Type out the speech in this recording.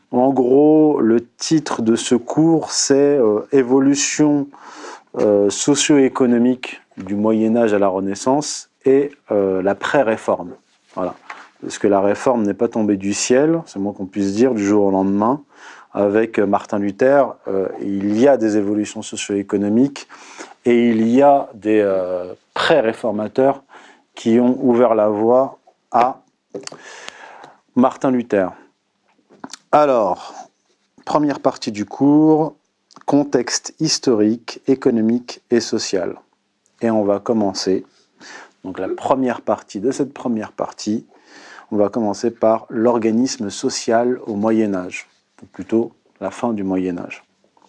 En gros, le titre de ce cours, c'est Évolution socio-économique du Moyen-Âge à la Renaissance et la pré-réforme. Voilà. Parce que la réforme n'est pas tombée du ciel, c'est moins qu'on puisse dire, du jour au lendemain. Avec Martin Luther, il y a des évolutions socio-économiques et il y a des pré-réformateurs qui ont ouvert la voie à Martin Luther. Alors, première partie du cours, contexte historique, économique et social. Et on va commencer, donc la première partie de cette première partie, on va commencer par l'organisme social au Moyen-Âge, ou plutôt la fin du Moyen-Âge.